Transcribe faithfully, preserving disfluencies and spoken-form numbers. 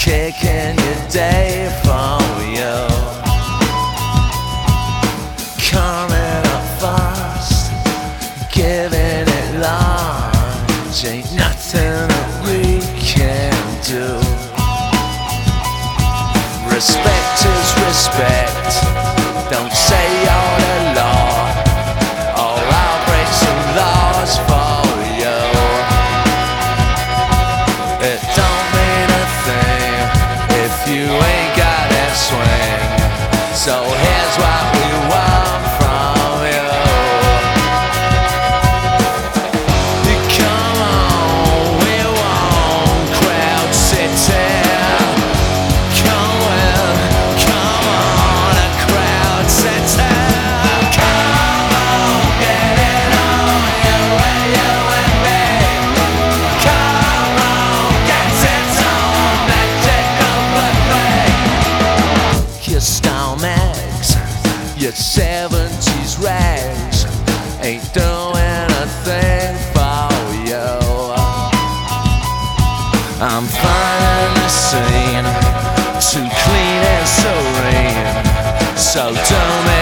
kicking your day for you. Coming up fast, giving it large. Ain't nothing that we can do. Respect is respect. Don't say you're the law, or I'll break some laws for you. It don't mean a thing if you ain't got that swing. So here's what we want from you. You come on, we want Crowd City. Come with, come on, a Crowd City. Come on, get it on, you and you and me. Come on, get it on, magic number three. Your style mags, your seventies rags ain't doing a thing for you. I'm finding the scene too clean and serene, so don't make